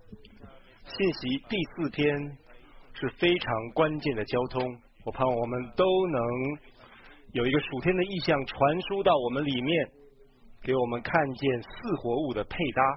信息第4天是非常关键的交通，我盼望我们都能有一个属天的意象传输到我们里面，给我们看见四活物的配搭。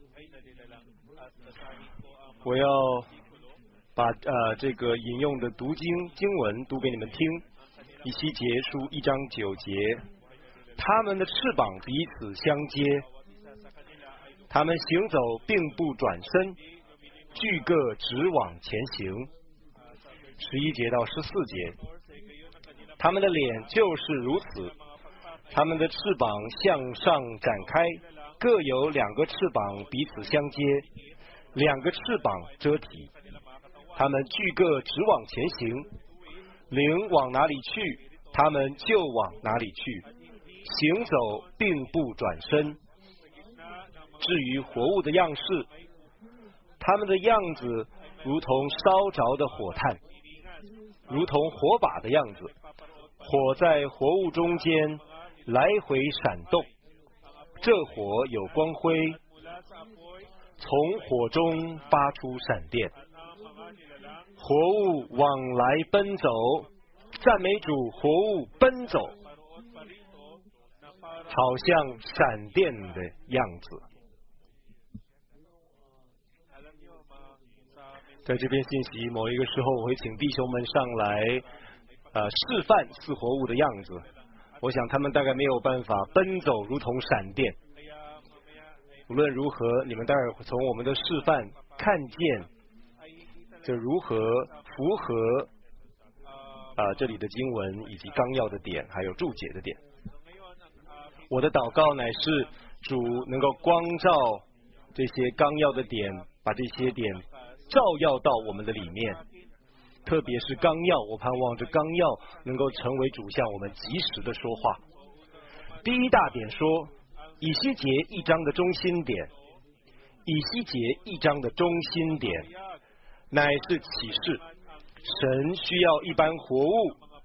我要把这个引用的读经文读给你们听。以西结书1章9节，他们的翅膀彼此相接，他们行走并不转身，俱各直往前行。11节到14节，他们的脸就是如此，他们的翅膀向上展开，各有2个翅膀彼此相接，2个翅膀遮体，他们俱各直往前行，灵往哪里去，他们就往哪里去，行走并不转身。至于活物的样式，他们的样子如同烧着的火炭，如同火把的样子，火在活物中间来回闪动，这火有光辉，从火中发出闪电，活物往来奔走，赞美主，活物奔走，好像闪电的样子。在这篇信息某一个时候，我会请弟兄们上来示范四活物的样子。我想他们大概没有办法奔走如同闪电。无论如何，你们待会儿从我们的示范看见这如何符合这里的经文以及纲要的点，还有注解的点。我的祷告乃是主能够光照这些纲要的点，把这些点照耀到我们的里面，特别是纲要，我盼望这纲要能够成为主向我们及时的说话。第一大点说，以西结1章的中心点，以西结1章的中心点乃是启示，神需要一般活物，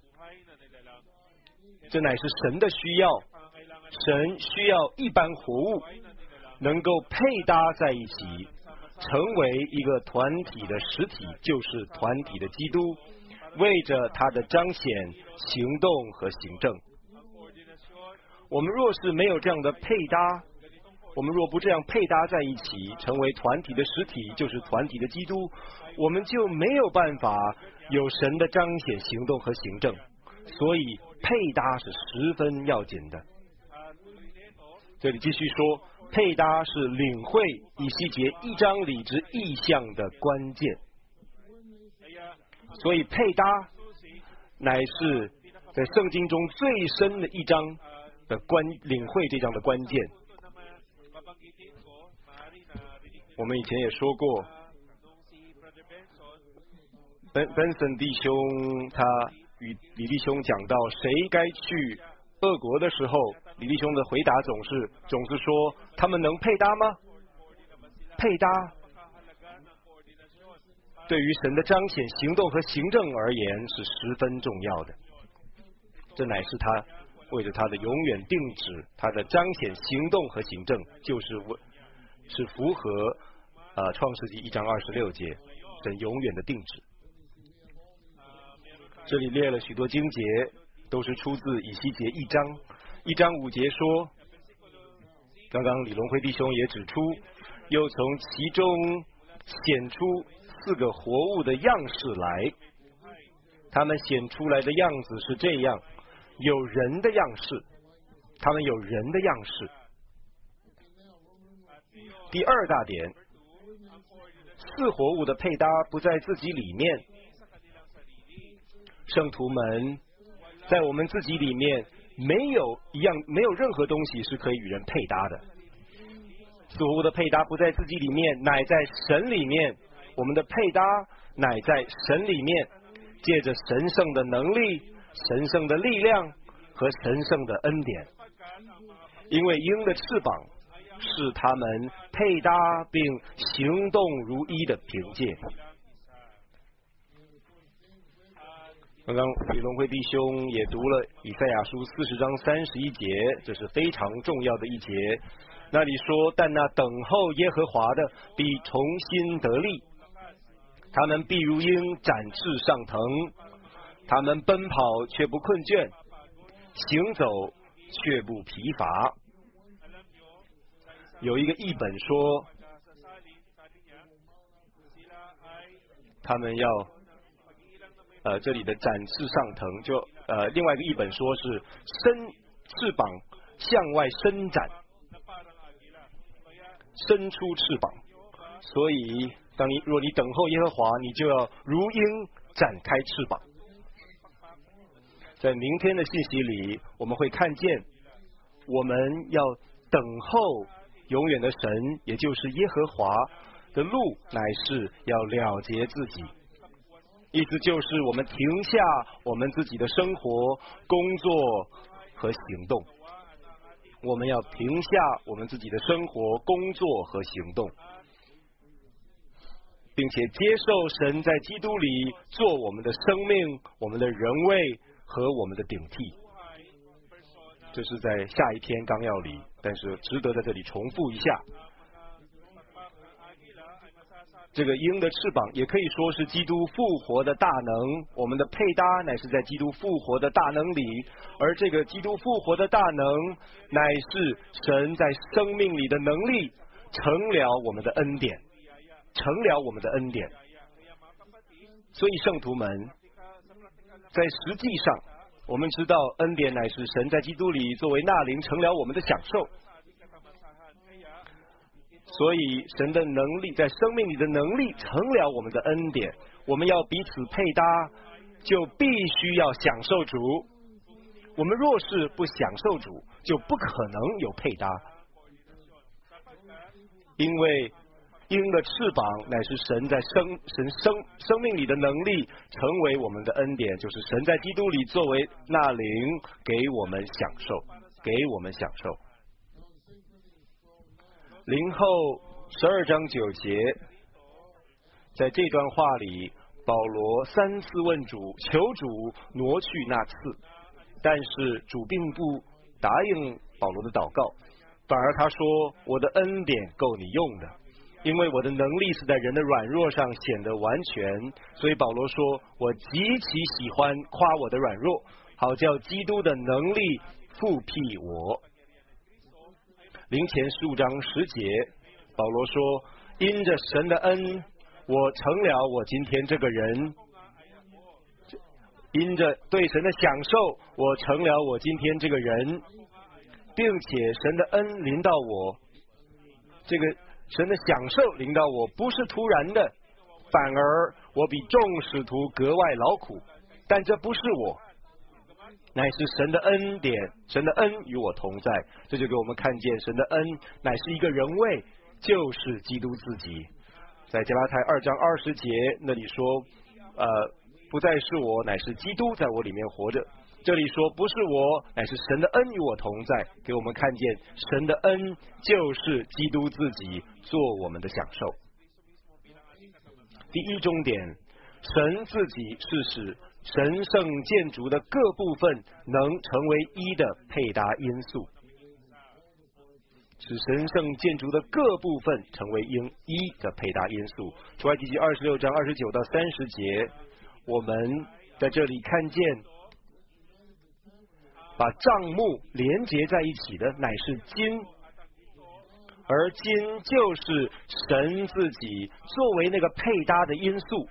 这乃是神的需要，神需要一般活物能够配搭在一起，成为一个团体的实体，就是团体的基督，为着他的彰显、行动和行政。我们若是没有这样的配搭，我们若不这样配搭在一起，成为团体的实体，就是团体的基督，我们就没有办法有神的彰显、行动和行政。所以配搭是十分要紧的。这里继续说，配搭是领会以西结1章里之意象的关键。所以配搭乃是在圣经中最深的一章的领会这章的关键。我们以前也说过，Benson 弟兄他与李弟兄讲到谁该去俄国的时候，李弟兄的回答总是说，他们能配搭吗？配搭对于神的彰显、行动和行政而言是十分重要的。这乃是他为着他的永远定旨，他的彰显、行动和行政，是符合创世纪1章26节神永远的定旨。这里列了许多经节，都是出自以西结1章。1章5节说，刚刚李龙辉弟兄也指出，又从其中显出4个活物的样式来，他们显出来的样子是这样，有人的样式，他们有人的样式。第二大点，4活物的配搭不在自己里面，圣徒们在我们自己里面没有任何东西是可以与人配搭的。4活物的配搭不在自己里面，乃在神里面。我们的配搭乃在神里面，借着神圣的能力、神圣的力量和神圣的恩典。因为鹰的翅膀是他们配搭并行动如一的凭借。刚刚李龙辉弟兄也读了以赛亚书40章31节，这是非常重要的一节。 那里说，但那等候耶和华的必重新得力，他们必如鹰展翅上腾，他们奔跑却不困倦，行走却不疲乏。有一个译本说，他们要这里的展翅上腾，就另外一个译本说是翅膀向外伸展，伸出翅膀。所以若你等候耶和华，你就要如鹰展开翅膀。在明天的信息里，我们会看见我们要等候永远的神，也就是耶和华的路，乃是要了结自己。意思就是我们停下我们自己的生活、工作和行动。我们要停下我们自己的生活、工作和行动，并且接受神在基督里做我们的生命、我们的人位和我们的顶替。这是在下一篇纲要里，但是值得在这里重复一下。这个鹰的翅膀也可以说是基督复活的大能，我们的配搭乃是在基督复活的大能里，而这个基督复活的大能乃是神在生命里的能力，成了我们的恩典，成了我们的恩典。所以圣徒们，在实际上我们知道恩典乃是神在基督里作为纳灵成了我们的享受，所以神的能力在生命里的能力成了我们的恩典。我们要彼此配搭，就必须要享受主。我们若是不享受主，就不可能有配搭。因为鹰的翅膀乃是神在生命里的能力，成为我们的恩典，就是神在基督里作为纳灵给我们享受，给我们享受。林后12章9节，在这段话里，保罗3次问主，求主挪去那刺，但是主并不答应保罗的祷告，反而他说，我的恩典够你用的，因为我的能力是在人的软弱上显得完全。所以保罗说，我极其喜欢夸我的软弱，好叫基督的能力复辟我。林前15章10节，保罗说，因着神的恩，我成了我今天这个人，因着对神的享受，我成了我今天这个人，并且神的恩临到我，这个神的享受临到我不是突然的，反而我比众使徒格外劳苦，但这不是我，乃是神的恩典，神的恩与我同在。这就给我们看见神的恩乃是一个人位，就是基督自己。在加拉太2章20节那里说，不再是我，乃是基督在我里面活着。这里说不是我，乃是神的恩与我同在，给我们看见神的恩就是基督自己做我们的享受。第一重点，神自己是使神圣建筑的各部分能成为一的配搭因素，使神圣建筑的各部分成为一的配搭因素。出埃及记26章29到30节，我们在这里看见把帐幕连结在一起的乃是金，而金就是神自己作为那个配搭的因素。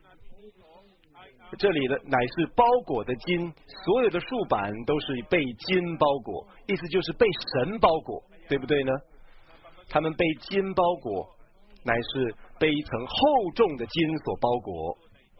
这里的乃是包裹的金，所有的树板都是被金包裹，意思就是被神包裹，对不对呢？他们被金包裹，乃是被一层厚重的金所包裹。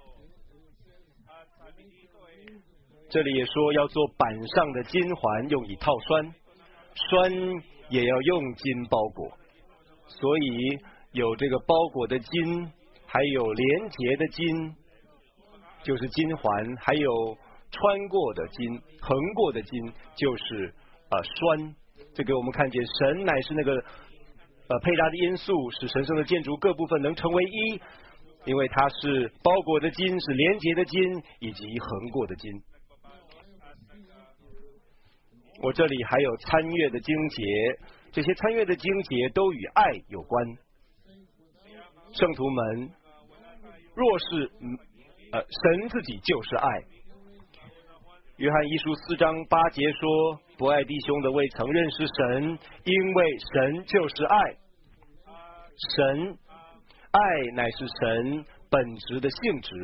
这里也说要做板上的金环，用以套栓，栓也要用金包裹，所以有这个包裹的金，还有连结的金，就是金环，还有穿过的金，横过的金，就是栓。这个我们看见神乃是那个配搭的因素，使神圣的建筑各部分能成为一，因为它是包裹的金，是连结的金，以及横过的金。我这里还有参阅的经节， 这些参阅的经节都与爱有关。圣徒们，若是神自己就是爱。约翰一书4章8节说，不爱弟兄的未曾认识神，因为神就是爱。神爱乃是神本质的性质，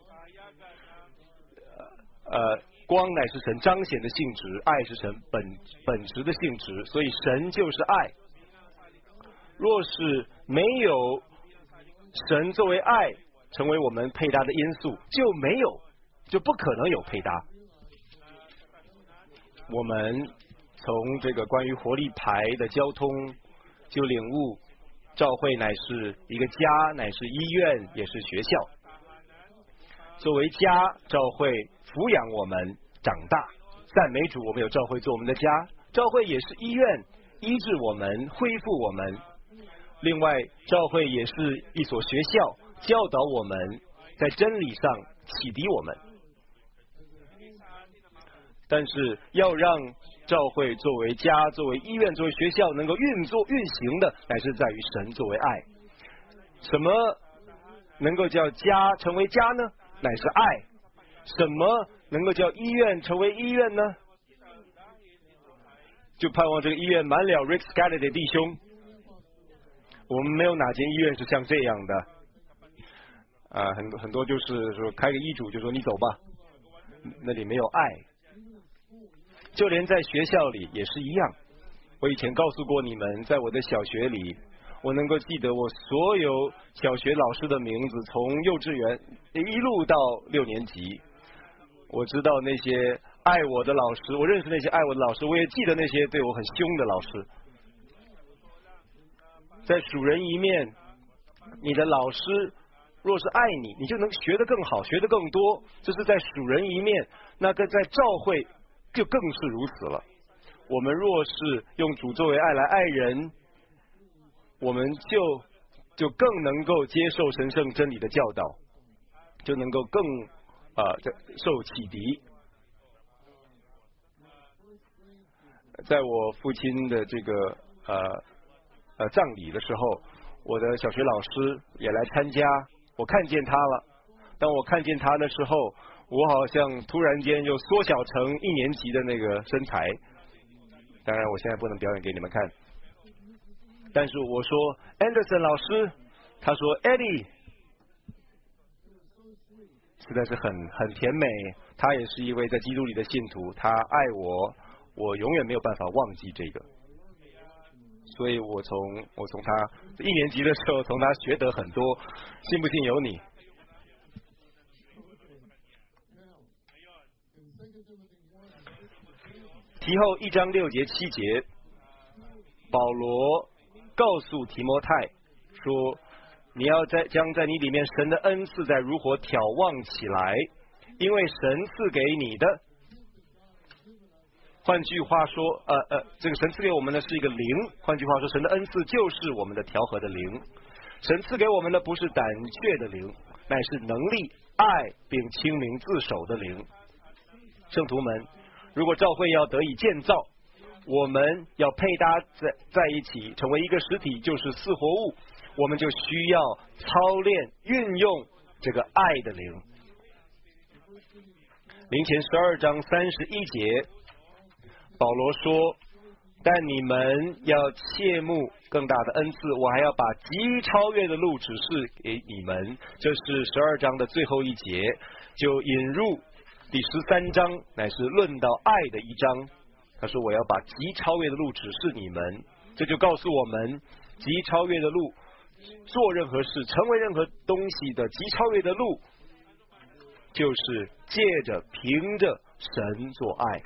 光乃是神彰显的性质，爱是神本质的性质，所以神就是爱。若是没有神作为爱成为我们配搭的因素，就不可能有配搭。我们从这个关于活力牌的交通就领悟，教会乃是一个家，乃是医院，也是学校。作为家，教会抚养我们长大，赞美主，我们有教会做我们的家。教会也是医院，医治我们，恢复我们。另外，教会也是一所学校，教导我们，在真理上启迪我们。但是要让教会作为家、作为医院、作为学校能够运行的，乃是在于神作为爱。什么能够叫家成为家呢？乃是爱。什么能够叫医院成为医院呢？就盼望这个医院满了 Rick Scally 的弟兄。我们没有哪间医院是像这样的。很多就是说开个医嘱就说你走吧，那里没有爱。就连在学校里也是一样。我以前告诉过你们，在我的小学里，我能够记得我所有小学老师的名字，从幼稚园一路到6年级。我知道那些爱我的老师，我认识那些爱我的老师，我也记得那些对我很凶的老师。在属人一面，你的老师若是爱你，你就能学得更好，学得更多。这是在属人一面，那个在教会就更是如此了。我们若是用主作为爱来爱人，我们就更能够接受神圣真理的教导，就能够更受启迪。在我父亲的这个葬礼的时候，我的小学老师也来参加，我看见他了。当我看见他的时候，我好像突然间就缩小成1年级的那个身材。当然我现在不能表演给你们看，但是我说 Anderson 老师，他说 Eddie， 实在是很甜美。他也是一位在基督里的信徒，他爱我，我永远没有办法忘记这个。所以我从他1年级的时候从他学得很多，信不信由你。提后1章6节7节，保罗告诉提摩太说，你要将在你里面神的恩赐在如火挑旺起来，因为神赐给你的。换句话说，这个神赐给我们的是一个灵。换句话说，神的恩赐就是我们的调和的灵。神赐给我们的不是胆怯的灵，乃是能力、爱并清明自守的灵。圣徒们，如果教会要得以建造，我们要配搭在一起，成为一个实体，就是4活物，我们就需要操练运用这个爱的灵。林前12章31节，保罗说，但你们要切慕更大的恩赐，我还要把极超越的路指示给你们。这是12章的最后一节，就引入第13章，乃是论到爱的一章。他说我要把极超越的路指示你们，这就告诉我们极超越的路，做任何事成为任何东西的极超越的路，就是借着凭着神做爱。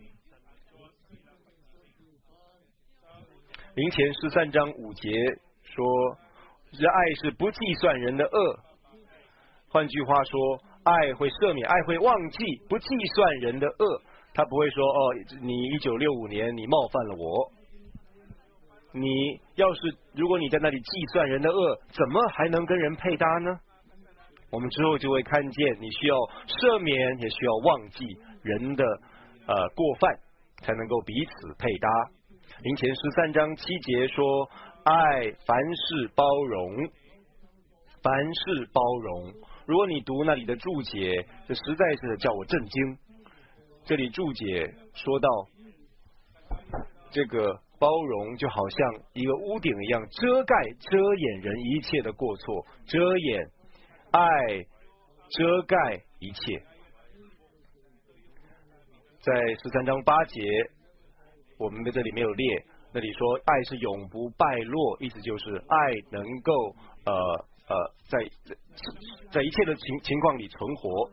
林前13章5节说，这爱是不计算人的恶。换句话说，爱会赦免，爱会忘记，不计算人的恶。他不会说，你1965年你冒犯了我，你如果你在那里计算人的恶，怎么还能跟人配搭呢？我们之后就会看见，你需要赦免，也需要忘记人的过犯，才能够彼此配搭。 林前13章7节说，爱凡事包容，凡事包容。如果你读那里的注解，这实在是叫我震惊。这里注解说到，这个包容就好像一个屋顶一样，遮盖遮掩人一切的过错，遮掩爱遮盖一切。在13章8节，我们在这里没有列，那里说爱是永不败落，意思就是爱能够在一切的情况里存活。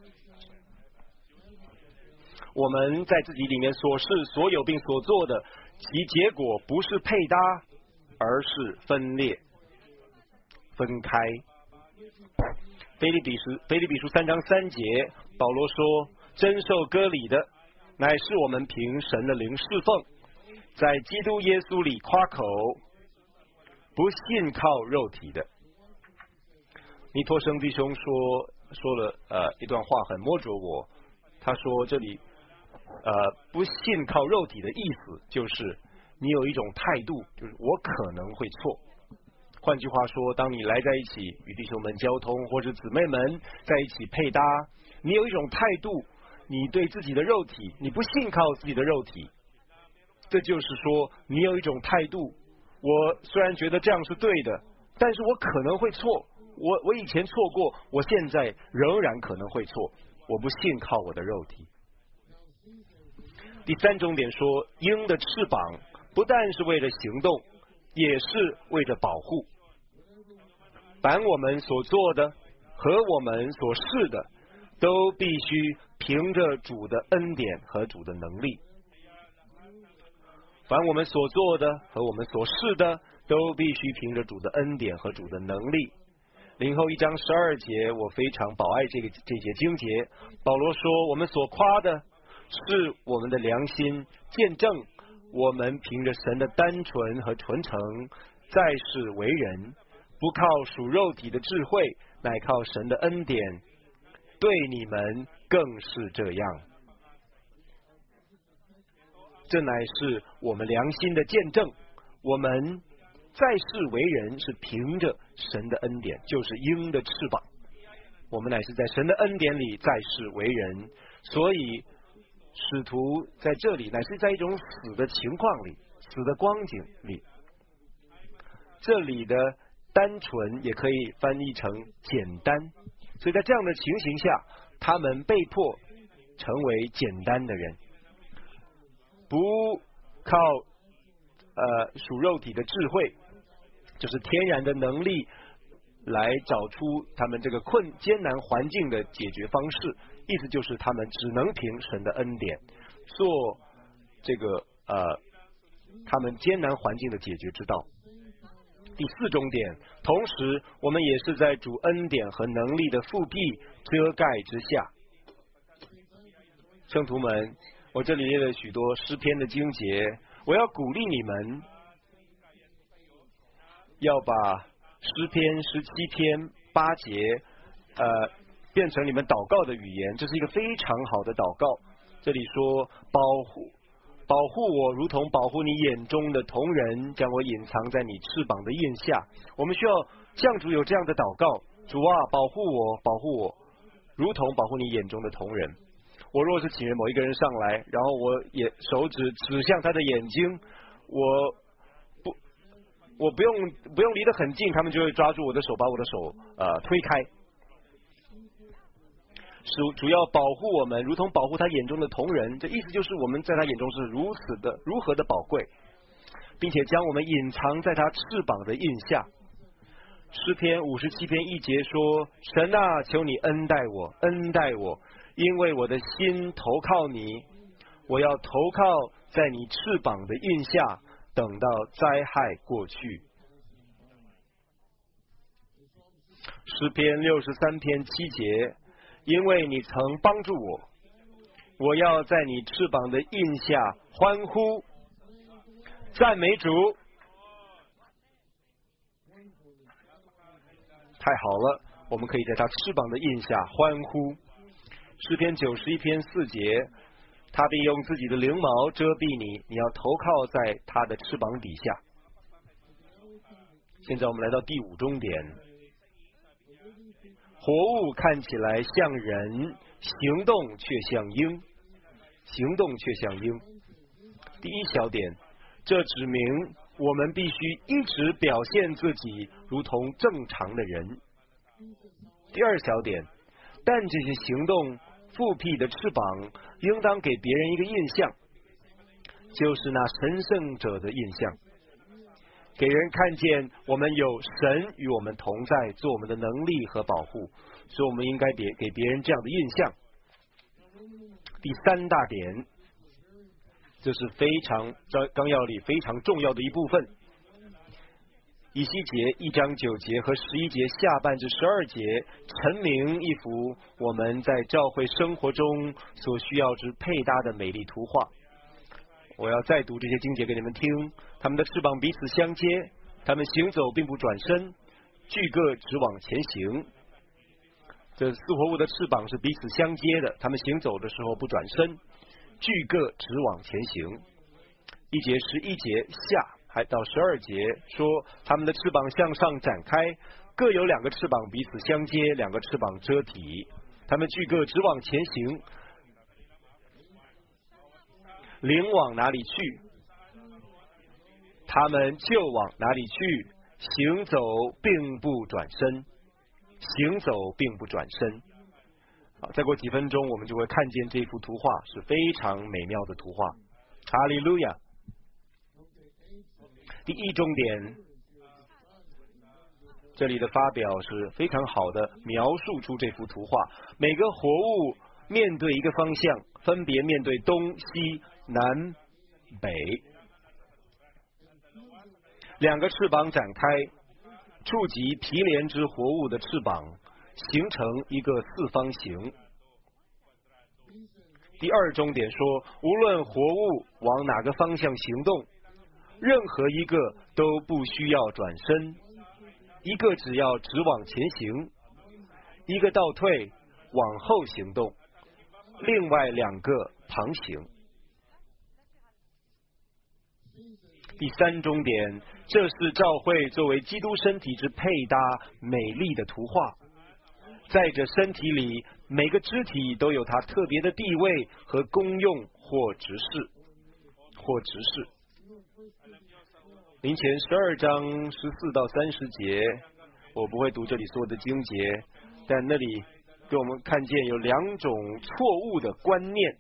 我们在自己里面所事所有并所做的，其结果不是配搭，而是分裂分开。腓立比书3章3节，保罗说，真受割礼的乃是我们凭神的灵侍奉，在基督耶稣里夸口，不信靠肉体的。尼托生弟兄说了一段话很摸着我，他说这里不信靠肉体的意思就是你有一种态度，就是我可能会错。换句话说，当你来在一起与弟兄们交通，或者姊妹们在一起配搭，你有一种态度，你对自己的肉体，你不信靠自己的肉体，这就是说你有一种态度，我虽然觉得这样是对的，但是我可能会错，我以前错过，我现在仍然可能会错，我不信靠我的肉体。第3重点说，鹰的翅膀不但是为了行动，也是为着保护。凡我们所做的和我们所事的，都必须凭着主的恩典和主的能力。凡我们所做的和我们所事的，都必须凭着主的恩典和主的能力。林后1章12节，我非常宝爱这节经节。保罗说，我们所夸的是我们的良心，见证我们凭着神的单纯和纯诚，在世为人，不靠属肉体的智慧，乃靠神的恩典。对你们更是这样。这乃是我们良心的见证，我们在世为人是凭着神的恩典，就是鹰的翅膀。我们乃是在神的恩典里在世为人，所以使徒在这里乃是在一种死的情况里，死的光景里。这里的单纯也可以翻译成简单，所以在这样的情形下，他们被迫成为简单的人，不靠属肉体的智慧，就是天然的能力来找出他们这个艰难环境的解决方式。意思就是他们只能凭神的恩典做这个他们艰难环境的解决之道。第4重点，同时我们也是在主恩典和能力的复辟遮盖之下。圣徒们，我这里列了许多诗篇的经节，我要鼓励你们要把诗篇17篇8节变成你们祷告的语言，这是一个非常好的祷告。这里说，保护我，如同保护你眼中的瞳人，将我隐藏在你翅膀的印下。我们需要向主有这样的祷告，主啊，保护我，保护我，如同保护你眼中的瞳人。我若是请某一个人上来，然后我也手指向他的眼睛，我不用离得很近，他们就会抓住我的手，把我的手推开。主要保护我们，如同保护他眼中的瞳人。这意思就是我们在他眼中是如何的宝贵，并且将我们隐藏在他翅膀的印下。诗篇57篇1节说，神啊，求你恩待我，恩待我，因为我的心投靠你，我要投靠在你翅膀的印下，等到灾害过去。诗篇63篇7节，因为你曾帮助我，我要在你翅膀的印下欢呼，赞美主。太好了，我们可以在他翅膀的印下欢呼。诗篇91篇4节， 他必用自己的翎毛遮蔽你，你要投靠在他的翅膀底下。现在我们来到第5中点，活物看起来像人，行动却像鹰，行动却像鹰。第1小点，这指明我们必须一直表现自己如同正常的人。第2小点，但这些行动复辟的翅膀应当给别人一个印象，就是那神圣者的印象，给人看见我们有神与我们同在，做我们的能力和保护，所以我们应该给别人这样的印象。第3大点，这是纲要里非常重要的一部分。以西结1章9节和11节下半至12节陈明一幅我们在教会生活中所需要之配搭的美丽图画。我要再读这些经节给你们听。他们的翅膀彼此相接，他们行走并不转身，俱各直往前行。这四活物的翅膀是彼此相接的，他们行走的时候不转身，俱各直往前行。1节11节下还到12节说，他们的翅膀向上展开，各有2个翅膀彼此相接，2个翅膀遮体，他们俱各直往前行。灵往哪里去，他们就往哪里去，行走并不转身，行走并不转身。再过几分钟我们就会看见这幅图画，是非常美妙的图画。哈利路亚。第1中点，这里的发表是非常好的描述出这幅图画。每个活物面对一个方向，分别面对东西南北，2个翅膀展开，触及毗连之活物的翅膀，形成一个4方形。第2中点说，无论活物往哪个方向行动，任何一个都不需要转身，一个只要直往前行，一个倒退往后行动，另外2个旁行。第3中点，这是教会作为基督身体之配搭美丽的图画。在这身体里，每个肢体都有它特别的地位和功用或职事。林前12章14到30节，我不会读这里所有的经节，但那里给我们看见有2种错误的观念。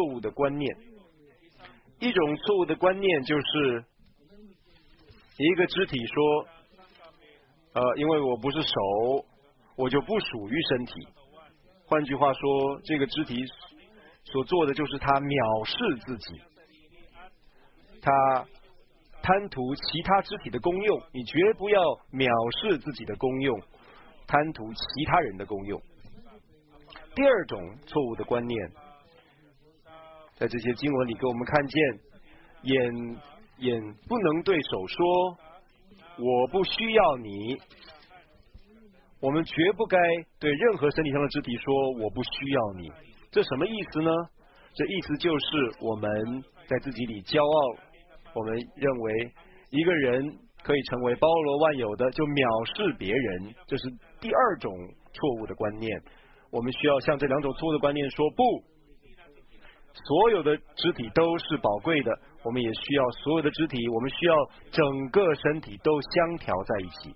一种错误的观念就是一个肢体说，因为我不是手，我就不属于身体。换句话说，这个肢体所做的就是他藐视自己，他贪图其他肢体的功用，你绝不要藐视自己的功用，贪图其他人的功用。第2种错误的观念，在这些经文里给我们看见，眼不能对手说我不需要你。我们绝不该对任何身体上的肢体说我不需要你。这什么意思呢？这意思就是我们在自己里骄傲，我们认为一个人可以成为包罗万有的，就藐视别人，这是第2种错误的观念。我们需要向这2种错误的观念说不，所有的肢体都是宝贵的，我们也需要所有的肢体，我们需要整个身体都相调在一起。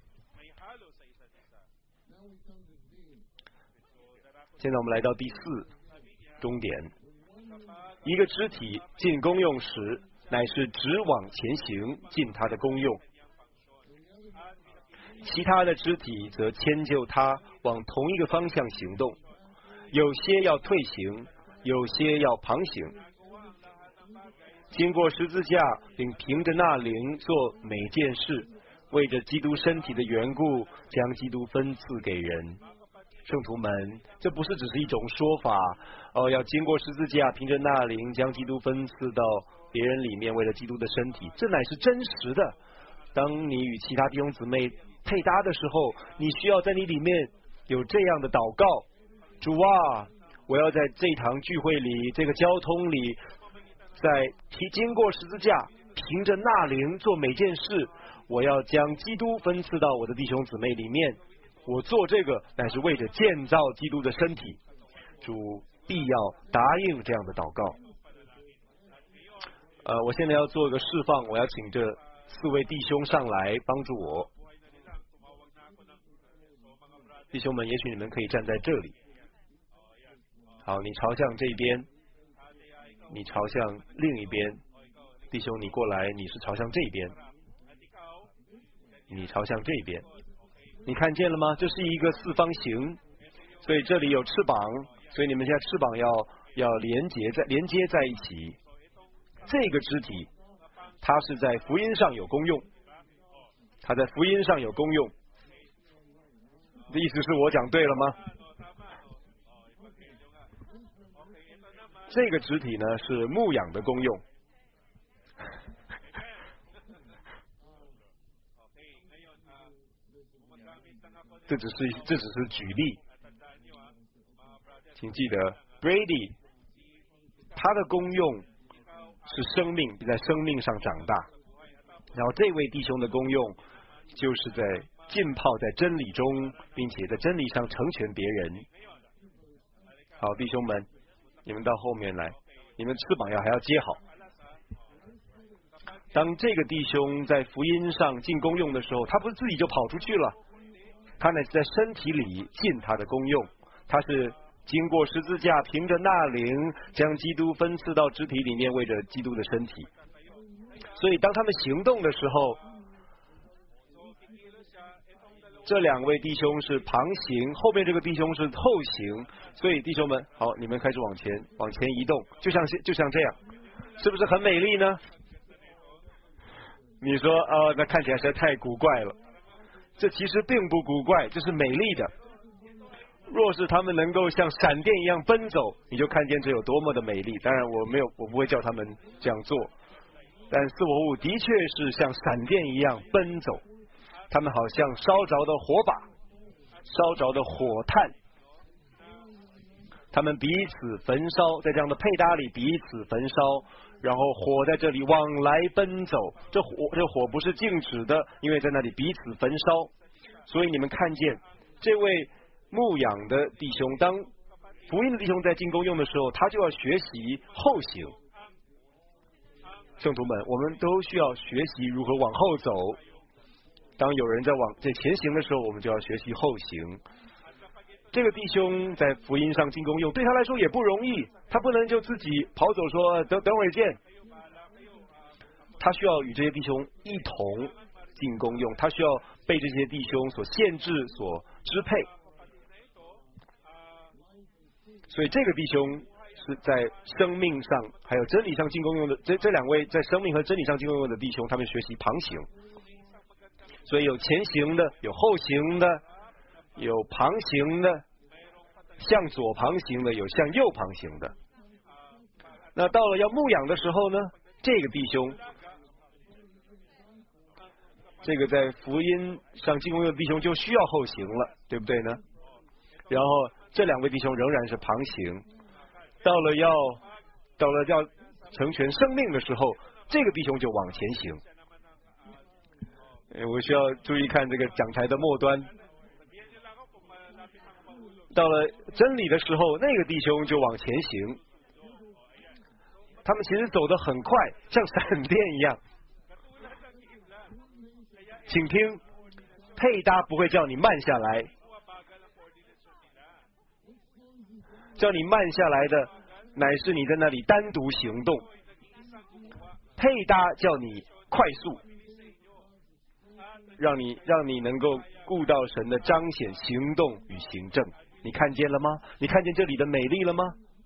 现在我们来到第4中点，一个肢体尽功用时，乃是直往前行，尽它的功用；其他的肢体则迁就它往同一个方向行动，有些要退行，有些要旁行。经过十字架，并凭着那灵做每件事，为着基督身体的缘故，将基督分赐给人。圣徒们，这不是只是一种说法，要经过十字架，凭着那灵将基督分赐到别人里面，为了基督的身体，这乃是真实的。当你与其他弟兄姊妹配搭的时候，你需要在你里面有这样的祷告：主啊， 我要在这堂聚会里，这个交通里，经过十字架，凭着纳灵做每件事。我要将基督分赐到我的弟兄姊妹里面。我做这个乃是为着建造基督的身体。主必要答应这样的祷告。我现在要做一个释放，我要请这4位弟兄上来帮助我。弟兄们，也许你们可以站在这里。好，你朝向这边，你朝向另一边。弟兄，你过来，你是朝向这边，你朝向这边。你看见了吗？这是一个四方形，所以这里有翅膀，所以你们现在翅膀要连接在一起。这个肢体，它是在福音上有功用，它在福音上有功用。的意思是我讲对了吗？这个肢体呢是牧养的功用。这只是举例，请记得 Brady 他的功用是生命，在生命上长大。然后这位弟兄的功用就是在浸泡在真理中，并且在真理上成全别人。好，弟兄们，你们到后面来，你们翅膀还要接好。当这个弟兄在福音上尽功用的时候，他不是自己就跑出去了，他乃是在身体里尽他的功用。他是经过十字架，凭着纳灵将基督分赐到肢体里面，为着基督的身体。所以当他们行动的时候，这2位弟兄是旁行，后面这个弟兄是后行。所以弟兄们，好，你们开始往前移动，就像这样，是不是很美丽呢？你说那看起来实在太古怪了。这其实并不古怪，这是美丽的。若是他们能够像闪电一样奔走，你就看见这有多么的美丽。当然我不会叫他们这样做，但455的确是像闪电一样奔走。他们好像烧着的火把，烧着的火炭，他们彼此焚烧，在这样的配搭里彼此焚烧，然后火在这里往来奔走。这火不是静止的，因为在那里彼此焚烧。所以你们看见这位牧养的弟兄，当福音的弟兄在进功用的时候，他就要学习后行。圣徒们，我们都需要学习如何往后走。当有人在前行的时候，我们就要学习后行。这个弟兄在福音上进功用，对他来说也不容易，他不能就自己跑走说等会儿见。他需要与这些弟兄一同进功用，他需要被这些弟兄所限制、所支配。所以这个弟兄是在生命上还有真理上进功用的，这2位在生命和真理上进功用的弟兄，他们学习旁行。所以有前行的，有后行的，有旁行的，向左旁行的，有向右旁行的。那到了要牧养的时候呢，这个弟兄，这个在福音上进功用的弟兄就需要后行了，对不对呢？然后这2位弟兄仍然是旁行。到了要成全生命的时候，这个弟兄就往前行。我需要注意看这个讲台的末端。到了真理的时候，那个弟兄就往前行。他们其实走得很快，像闪电一样。请听，配搭不会叫你慢下来，叫你慢下来的乃是你在那里单独行动。配搭叫你快速，让你能够顾到神的彰显行动与行政。你看见了吗？你看见这里的美丽了吗？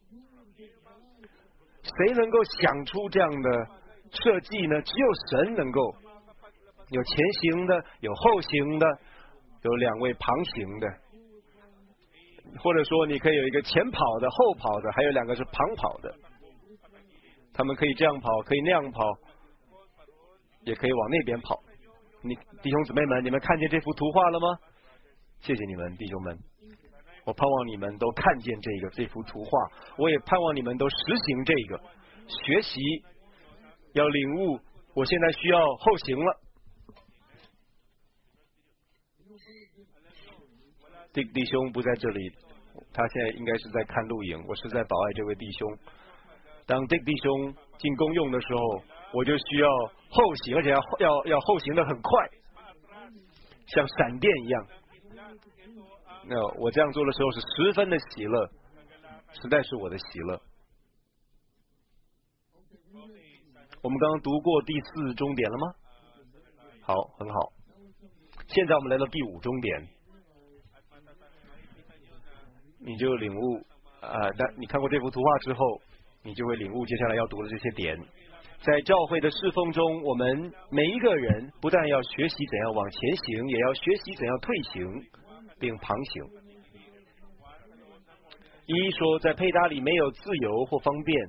谁能够想出这样的设计呢？只有神能够。有前行的，有后行的，有2位旁行的，或者说你可以有一个前跑的、后跑的，还有2个是旁跑的。他们可以这样跑，可以那样跑，也可以往那边跑。弟兄姊妹们，你们看见这幅图画了吗？谢谢你们，弟兄们。 我盼望你们都看见这幅图画，我也盼望你们都实行这个学习，要领悟。我现在需要后行了。弟兄不在这里，他现在应该是在看录影。我是在保爱这位弟兄。当弟兄进公用的时候，我就需要后行，而且要后行的很快，像闪电一样。那我这样做的时候是十分的喜乐，实在是我的喜乐。我们刚刚读过第4终点了吗？好，很好。现在我们来到第5终点，你就领悟但你看过这幅图画之后，你就会领悟接下来要读的这些点。在教会的侍奉中，我们每一个人不但要学习怎样往前行，也要学习怎样退行并旁行。一说在配搭里没有自由或方便，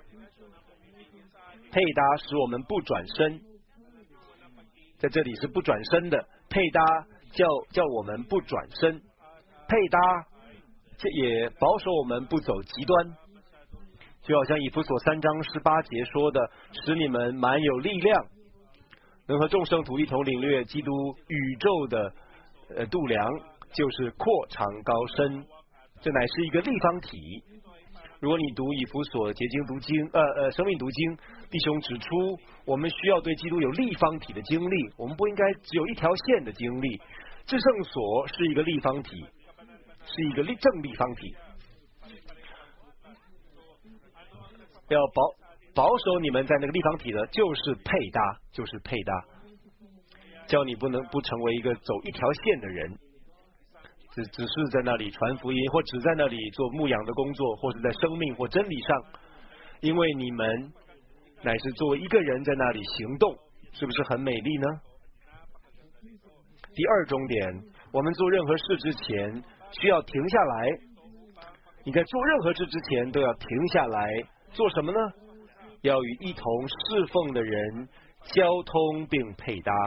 配搭使我们不转身，在这里是不转身的，配搭叫我们不转身，配搭这也保守我们不走极端，就好像以弗所3章18节说的，使你们满有力量，能和众圣徒一同领略基督宇宙的度量，就是扩长高深，这乃是一个立方体。如果你读以弗所结晶读经生命读经，弟兄指出我们需要对基督有立方体的经历，我们不应该只有一条线的经历。至圣所是一个立方体，是一个正立方体，要保守你们在那个立方体的就是配搭，叫你不成为一个走一条线的人，只是在那里传福音，或只在那里做牧养的工作，或是在生命或真理上，因为你们乃是作为一个人在那里行动，是不是很美丽呢？第2终点，我们做任何事之前需要停下来。你在做任何事之前都要停下来，做什么呢？要与一同侍奉的人交通并配搭。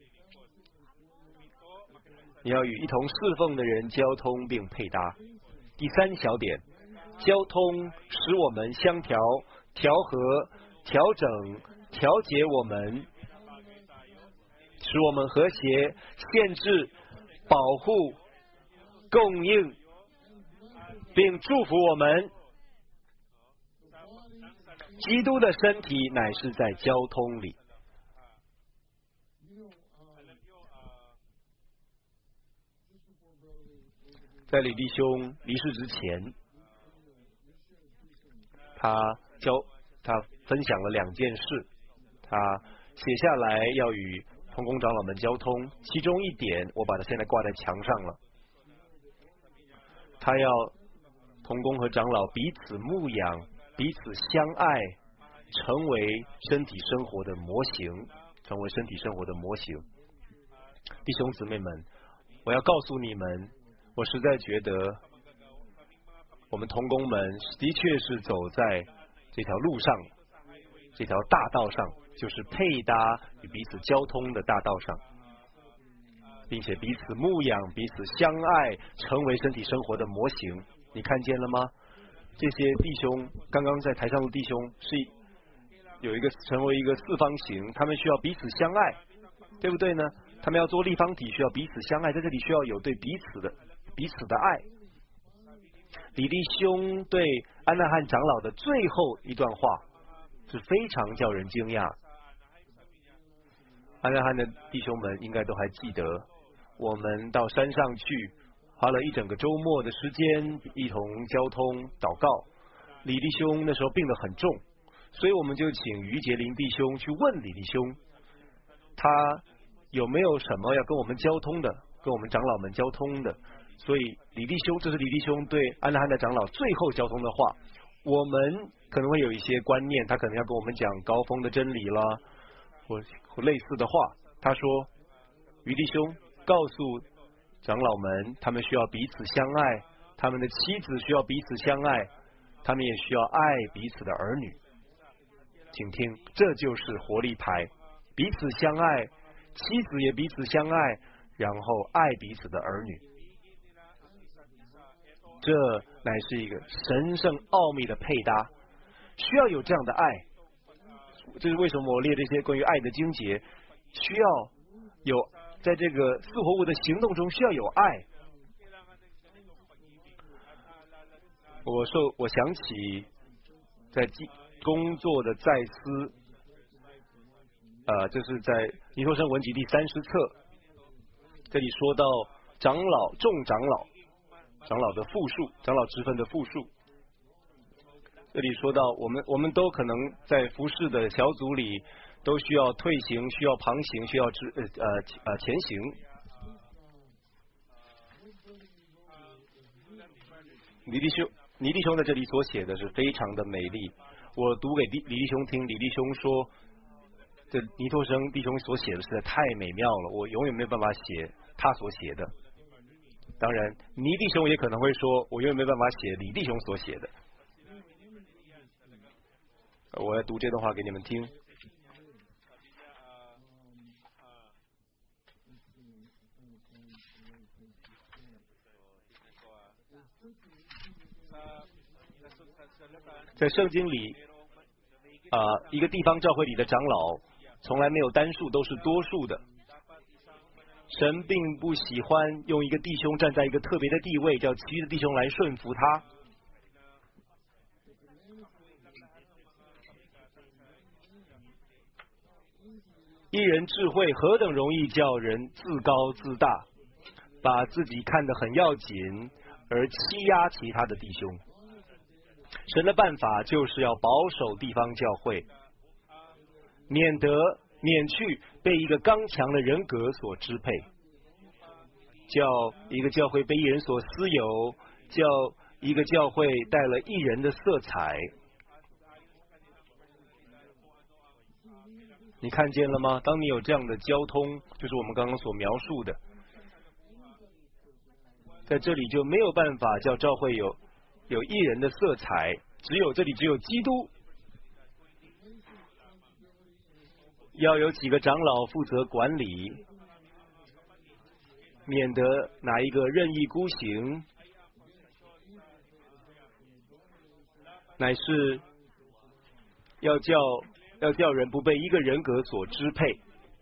你要与一同侍奉的人交通并配搭。第3小点，交通使我们相调、调和、调整、调节我们，使我们和谐，限制、保护、供应，并祝福我们。基督的身体乃是在交通里。在李弟兄离世之前，他分享了2件事，他写下来要与同工长老们交通，其中一点我把它现在挂在墙上了。他要同工和长老彼此牧养，彼此相爱，成为身体生活的模型，弟兄姊妹们，我要告诉你们，我实在觉得我们同工们的确是走在这条路上，这条大道上，就是配搭与彼此交通的大道上，并且彼此牧养，彼此相爱，成为身体生活的模型。你看见了吗？这些弟兄刚刚在台上的弟兄是成为一个4方形，他们需要彼此相爱，对不对呢？他们要做立方体，需要彼此相爱，在这里需要有对彼此的爱。李弟兄对安纳汉长老的最后一段话是非常叫人惊讶。安纳汉的弟兄们应该都还记得，我们到山上去花了一整个周末的时间，一同交通祷告。李弟兄那时候病得很重，所以我们就请于杰林弟兄去问李弟兄，他有没有什么要跟我们交通的，跟我们长老们交通的。所以这是李弟兄对安纳汉的长老最后交通的话。我们可能会有一些观念，他可能要跟我们讲高峰的真理啦，或类似的话。他说，于弟兄告诉长老们，他们需要彼此相爱，他们的妻子需要彼此相爱，他们也需要爱彼此的儿女。请听，这就是活力牌，彼此相爱，妻子也彼此相爱，然后爱彼此的儿女。 这乃是一个神圣奥秘的配搭，需要有这样的爱。这是为什么我列这些关于爱的经节，需要有在这个四活物的行动中需要有爱。我想起在工作的再思，这是在尼托生文集第30册，这里说到长老、众长老，长老的复数，长老职分的复数。这里说到我们都可能在服侍的小组里都需要退行，需要旁行，需要前行。倪弟兄在这里所写的是非常的美丽，我读给李弟兄听，李弟兄说这尼托生弟兄所写的实在太美妙了，我永远没有办法写他所写的。当然倪弟兄也可能会说我永远没办法写李弟兄所写的。我要读这段话给你们听。在圣经里，一个地方教会里的长老从来没有单数，都是多数的。神并不喜欢用一个弟兄站在一个特别的地位，叫其余的弟兄来顺服他。一人智慧何等容易叫人自高自大，把自己看得很要紧，而欺压其他的弟兄。神的办法就是要保守地方教会，免去被一个刚强的人格所支配，叫一个教会被一人所私有，叫一个教会带了一人的色彩。你看见了吗？当你有这样的交通，就是我们刚刚所描述的，在这里就没有办法叫教会有一人的色彩，这里只有基督。要有几个长老负责管理，免得哪一个任意孤行，乃是要叫人不被一个人格所支配。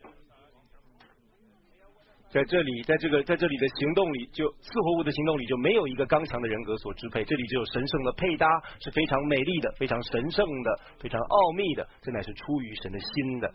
在这里的行动里，就四活物的行动里就没有一个刚强的人格所支配，这里只有神圣的配搭，是非常美丽的，非常神圣的，非常奥秘的，这乃是出于神的心的。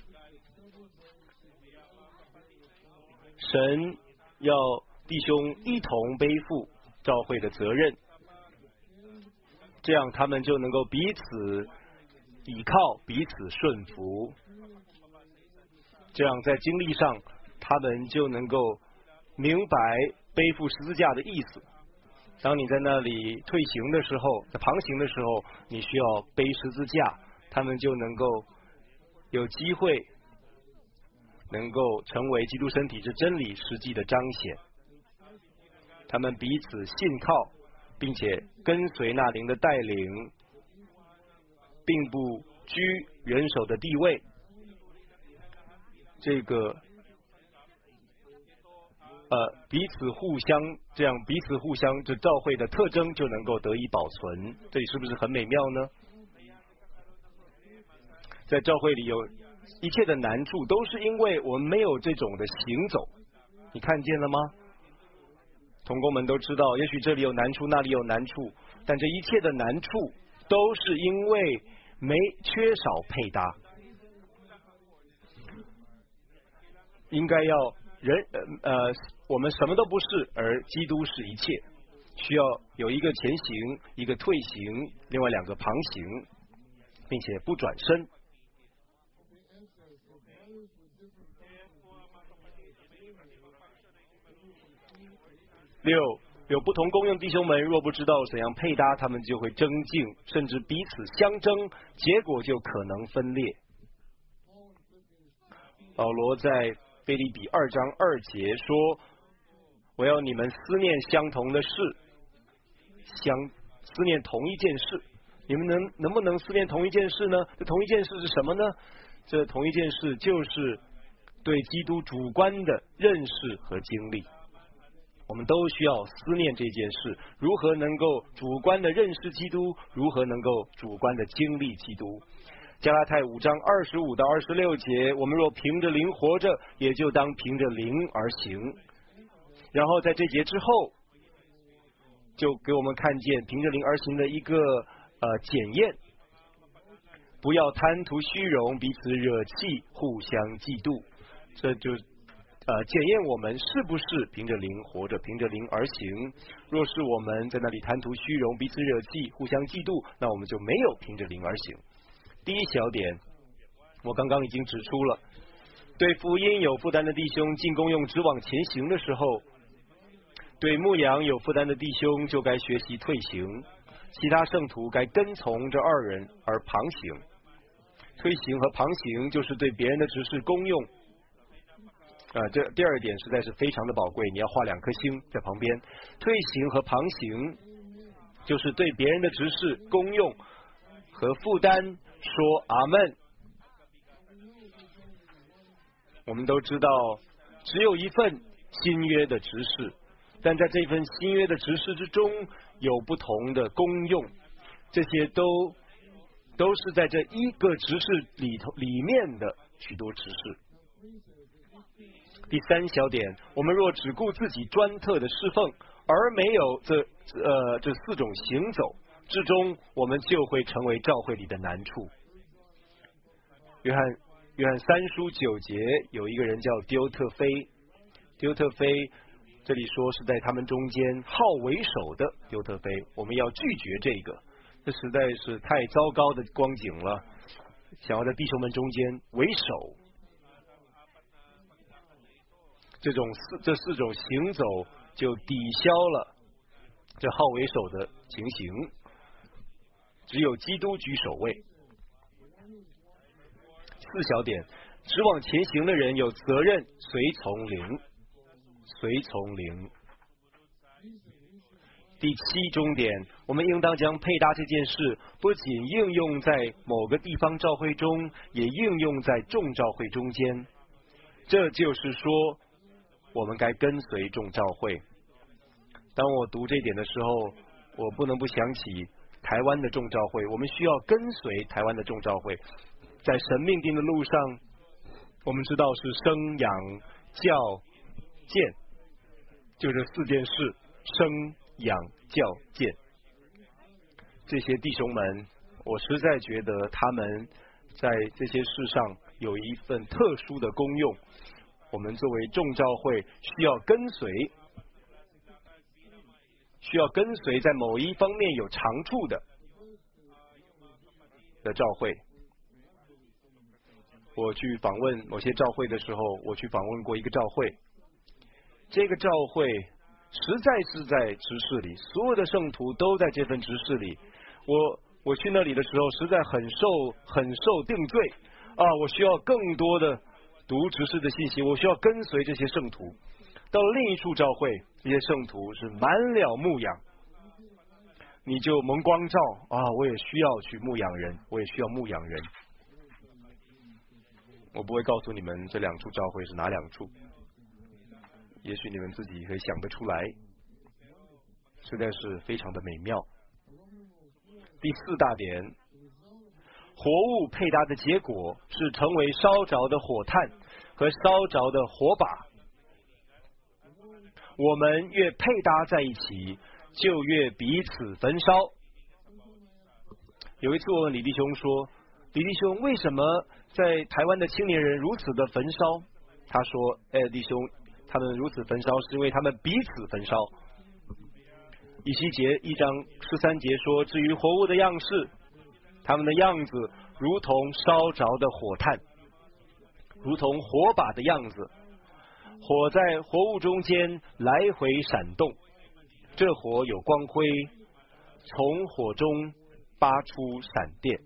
神要弟兄一同背负教会的责任，这样他们就能够彼此依靠，彼此顺服，这样在经历上他们就能够明白背负十字架的意思。当你在那里退行的时候，在旁行的时候，你需要背十字架，他们就能够有机会能够成为基督身体之真理实际的彰显。他们彼此信靠，并且跟随那灵的带领，并不居元首的地位。这个彼此互相，这教会的特征就能够得以保存。这里是不是很美妙呢？在教会里有一切的难处，都是因为我们没有这种的行走。你看见了吗？同工们都知道，也许这里有难处，那里有难处，但这一切的难处都是因为缺少配搭。应该要我们什么都不是，而基督是一切，需要有一个前行，一个退行，另外两个旁行，并且不转身。6，有不同功用弟兄们若不知道怎样配搭，他们就会争竞，甚至彼此相争，结果就可能分裂。保罗在腓立比2章2节说，我要你们思念相同的事，思念同一件事。你们能不能思念同一件事呢？这同一件事是什么呢？这同一件事就是对基督主观的认识和经历。 我们都需要思念这件事，如何能够主观的认识基督，如何能够主观的经历基督。加拉太5章25到26节，我们若凭着灵活着，也就当凭着灵而行。然后在这节之后，就给我们看见凭着灵而行的一个检验，不要贪图虚荣，彼此惹气，互相嫉妒。这就检验我们是不是凭着灵活着，凭着灵而行。若是我们在那里贪图虚荣，彼此惹气，互相嫉妒，那我们就没有凭着灵而行。第一小点，我刚刚已经指出了，对福音有负担的弟兄进宫用只往前行的时候，对牧羊有负担的弟兄就该学习退行，其他圣徒该跟从这二人而旁行。退行和旁行就是对别人的执事公用。这第二点实在是非常的宝贵，你要画2颗星在旁边。退行和旁行就是对别人的执事公用和负担说阿们。我们都知道只有一份新约的执事，但在这份新约的执事之中有不同的功用，这些都是在这一个执事里面的许多执事。第3小点，我们若只顾自己专特的侍奉，而没有这4种行走之中，我们就会成为教会里的难处。约翰3书9节有一个人叫丢特菲，丢特菲这里说是在他们中间好为首的丢特菲，我们要拒绝这个，这实在是太糟糕的光景了，想要在弟兄们中间为首。这4种行走就抵消了这好为首的情形，只有基督居首位。4小点，只往前行的人有责任随从灵，随从灵。第7中点，我们应当将配搭这件事不仅应用在某个地方教会中，也应用在众教会中间。这就是说，我们该跟随众教会。当我读这一点的时候，我不能不想起台湾的众教会，我们需要跟随台湾的众教会。在神命定的路上，我们知道是生养教见，就这4件事，生养教见。这些弟兄们，我实在觉得他们在这些事上有一份特殊的功用，我们作为众教会需要跟随，在某一方面有长处的教会。我去访问某些教会的时候，我去访问过一个教会，这个教会实在是在执事里，所有的圣徒都在这份执事里。我去那里的时候，实在很受定罪啊！我需要更多的读执事的信息，我需要跟随这些圣徒。到了另一处教会，这些圣徒是满了牧养，你就蒙光照啊！我也需要去牧养人，我也需要牧养人。我不会告诉你们这2处教会是哪2处，也许你们自己可以想得出来，实在是非常的美妙。第4大点，活物配搭的结果是成为烧着的火炭和烧着的火把。我们越配搭在一起，就越彼此焚烧。有一次我问李弟兄说，李弟兄，为什么在台湾的青年人如此的焚烧？他说，弟兄，他们如此焚烧是因为他们彼此焚烧。以西结1章13节说，至于活物的样式，他们的样子如同烧着的火炭，如同火把的样子，火在活物中间来回闪动，这火有光辉，从火中发出闪电。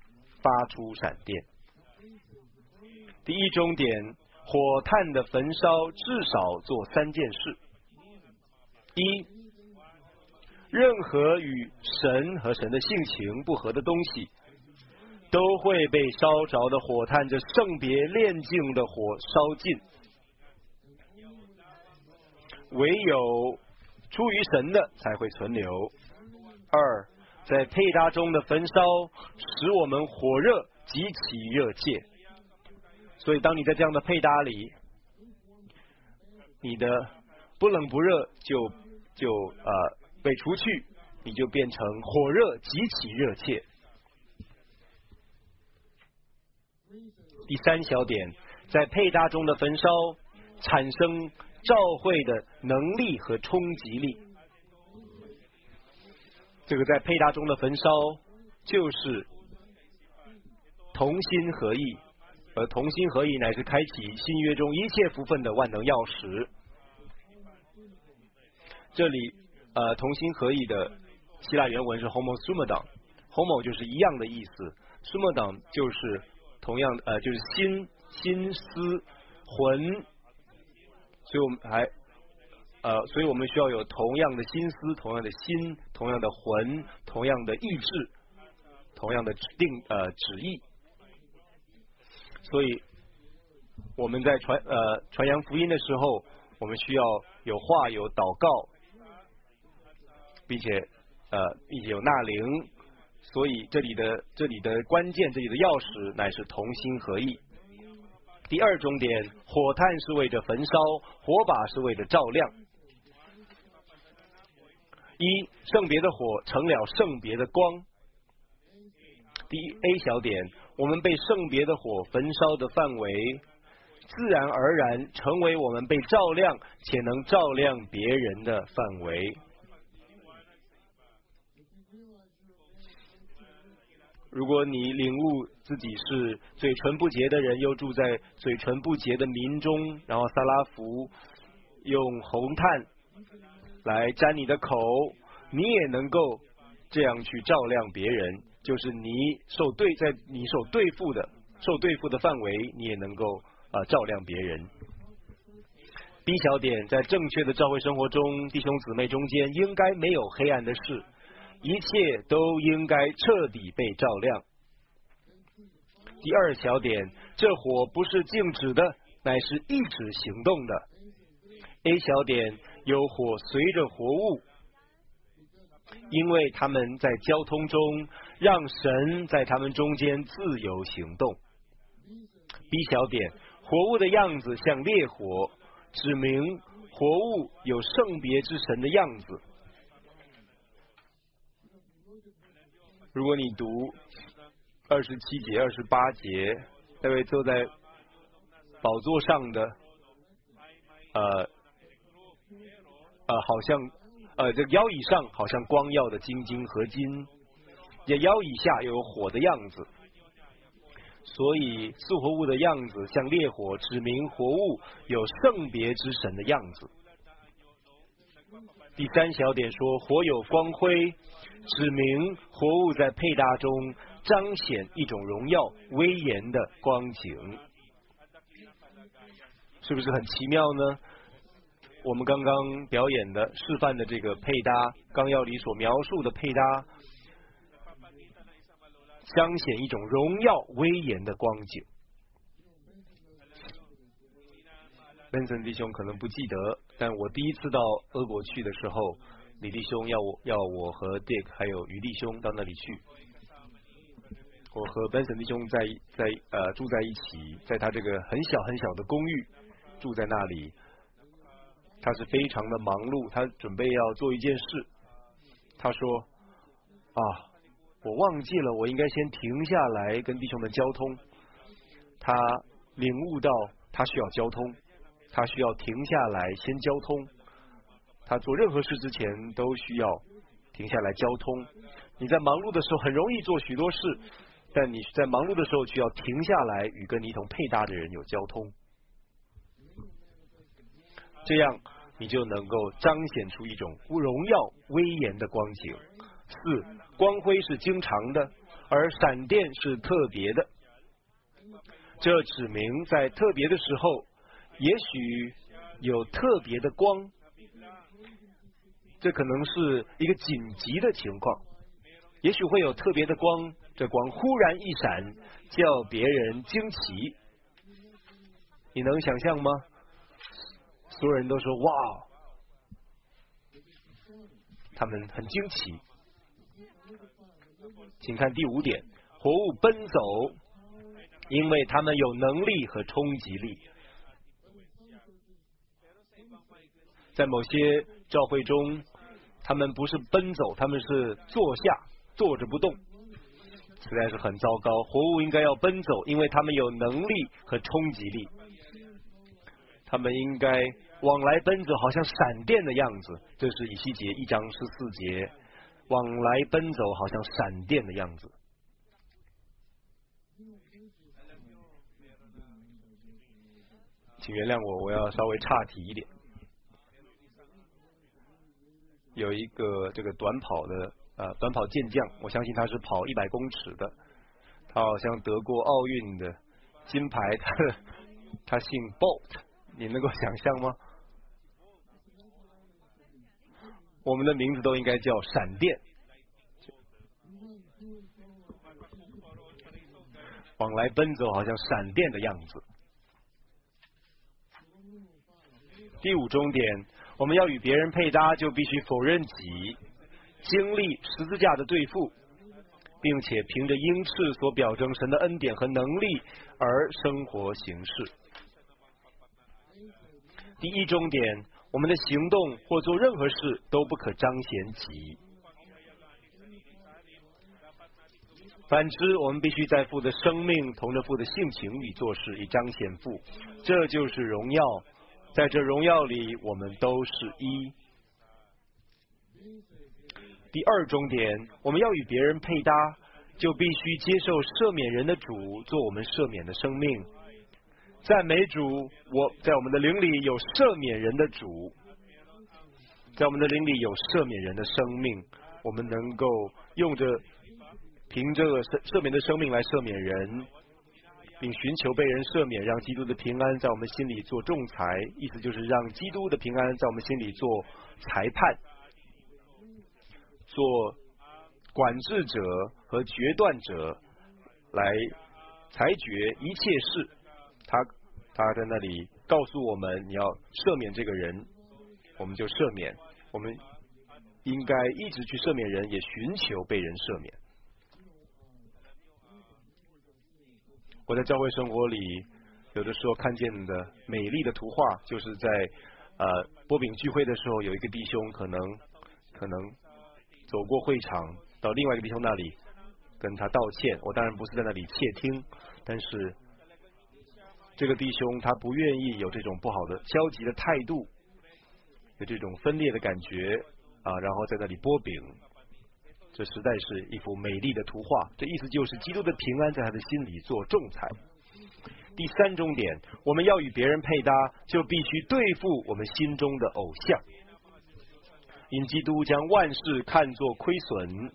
第1中点，火炭的焚烧至少做3件事。1，任何与神和神的性情不合的东西，都会被烧着的火炭这圣别炼净的火烧尽。 唯有出于神的才会存留。二，在配搭中的焚烧使我们火热极其热切。所以当你在这样的配搭里，你的不冷不热就被除去，你就变成火热极其热切。第三小点，在配搭中的焚烧产生召会的能力和冲击力。这个在配搭中的焚烧就是同心合意，而同心合意乃是开启新约中一切福分的万能钥匙。这里同心合意的希腊原文是 homo sumadon，homo 就是一样的意思 ，sumadon 就是同样就是心思魂，所以我们需要有同样的心思、同样的心、同样的魂、同样的意志、同样的旨意。所以我们在传扬福音的时候，我们需要有话、有祷告，并且有纳灵。所以这里的关键，这里的钥匙乃是同心合意。第二重点，火炭是为着焚烧，火把是为着照亮。一，圣别的火成了圣别的光。第一 A 小点，我们被圣别的火焚烧的范围，自然而然成为我们被照亮且能照亮别人的范围。如果你领悟自己是嘴唇不洁的人，又住在嘴唇不洁的民中，然后撒拉弗用红炭来沾你的口，你也能够这样去照亮别人，就是在你受对付的范围，你也能够照亮别人。B 小点，在正确的教会生活中，弟兄姊妹中间应该没有黑暗的事，一切都应该彻底被照亮。第二小点，这火不是静止的，乃是一直行动的。A 小点，有火随着活物，因为他们在交通中让神在他们中间自由行动。B 小点，活物的样子像烈火，指明活物有圣别之神的样子。如果你读27节、28节，那位坐在宝座上的，好像这个腰以上好像光耀的金晶合金，也腰以下又有火的样子，所以素活物的样子像烈火，指明活物有圣别之神的样子。第三小点说，火有光辉，指明活物在配搭中彰显一种荣耀威严的光景。是不是很奇妙呢？我们刚刚表演的示范的这个配搭，纲要里所描述的配搭，彰显一种荣耀威严的光景。Benson 弟兄可能不记得，但我第一次到俄国去的时候，李弟兄要我和 Dick 还有于弟兄到那里去。我和 Benson 弟兄住在一起，在他这个很小很小的公寓住在那里。他是非常的忙碌，他准备要做一件事。他说我忘记了，我应该先停下来跟弟兄们交通。他领悟到他需要交通，他需要停下来先交通。他做任何事之前都需要停下来交通。你在忙碌的时候很容易做许多事，但你在忙碌的时候需要停下来与跟你一同配搭的人有交通，这样你就能够彰显出一种荣耀威严的光景。4，光辉是经常的，而闪电是特别的。这指明在特别的时候，也许有特别的光，这可能是一个紧急的情况，也许会有特别的光，这光忽然一闪，叫别人惊奇。你能想象吗？所有人都说哇， 他们很惊奇。请看第5点，活物奔走，因为他们有能力和冲击力。在某些教会中，他们不是奔走，他们是坐着不动，实在是很糟糕。活物应该要奔走，因为他们有能力和冲击力。他们应该往来奔走，好像闪电的样子。这是以西结1章14节，往来奔走，好像闪电的样子。请原谅我要稍微岔题一点。有一个这个短跑健将，我相信他是跑100公尺的，他好像得过奥运的金牌，他姓 Bolt， 你能够想象吗？我们的名字都应该叫闪电，往来奔走，好像闪电的样子。第5中点，我们要与别人配搭，就必须否认己，经历十字架的对付，并且凭着鹰翅所表征神的恩典和能力而生活行事。第1中点，我们的行动或做任何事都不可彰显己。反之，我们必须在父的生命同着父的性情里做事，以彰显父。这就是荣耀。在这荣耀里，我们都是一。第2中点，我们要与别人配搭，就必须接受赦免人的主做我们赦免的生命。赞美主，在我们的灵里有赦免人的主，在我们的灵里有赦免人的生命，我们能够凭着赦免的生命来赦免人，并寻求被人赦免，让基督的平安在我们心里做仲裁。意思就是让基督的平安在我们心里做裁判，做管制者和决断者，来裁决一切事。他在那里告诉我们，你要赦免这个人，我们就赦免。我们应该一直去赦免人，也寻求被人赦免。我在教会生活里，有的时候看见的美丽的图画，就是在波饼聚会的时候，有一个弟兄可能走过会场，到另外一个弟兄那里跟他道歉。我当然不是在那里窃听，但是这个弟兄他不愿意有这种不好的消极的态度，有这种分裂的感觉然后在那里波饼。这实在是一幅美丽的图画，这意思就是基督的平安在他的心里做仲裁。第3中点，我们要与别人配搭，就必须对付我们心中的偶像。因基督将万事看作亏损，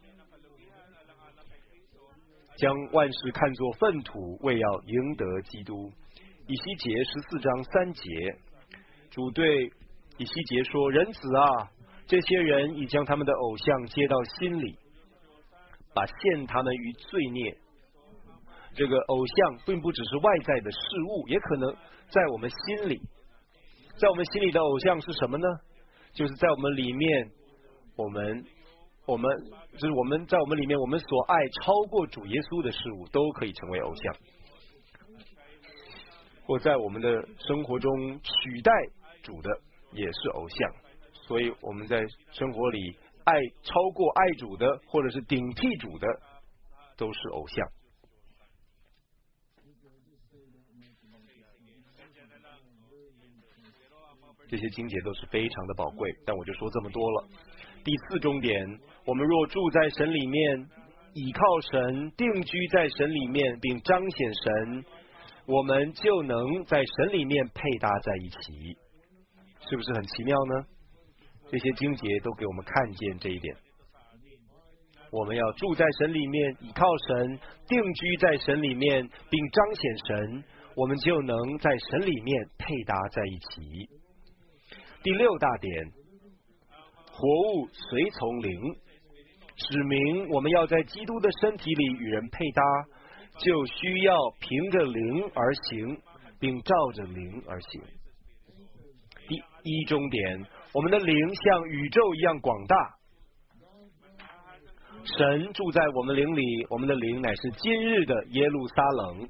将万事看作粪土，为要赢得基督。以西结14章3节，主对以西结说：人子啊，这些人已将他们的偶像接到心里，把陷他们于罪孽。这个偶像并不只是外在的事物，也可能在我们心里。在我们心里的偶像是什么呢？就是在我们里面，在我们里面，我们所爱超过主耶稣的事物都可以成为偶像，或在我们的生活中取代主的也是偶像。所以我们在生活里爱超过爱主的，或者是顶替主的，都是偶像。这些经节都是非常的宝贵，但我就说这么多了。第4中点，我们若住在神里面，倚靠神，定居在神里面，并彰显神，我们就能在神里面配搭在一起。是不是很奇妙呢？这些经节都给我们看见这一点。我们要住在神里面，倚靠神，定居在神里面，并彰显神，我们就能在神里面配搭在一起。第6大点，活物随从灵，指明我们要在基督的身体里与人配搭，就需要凭着灵而行，并照着灵而行。第1中点， 我们的灵像宇宙一样广大。神住在我们灵里，我们的灵乃是今日的耶路撒冷。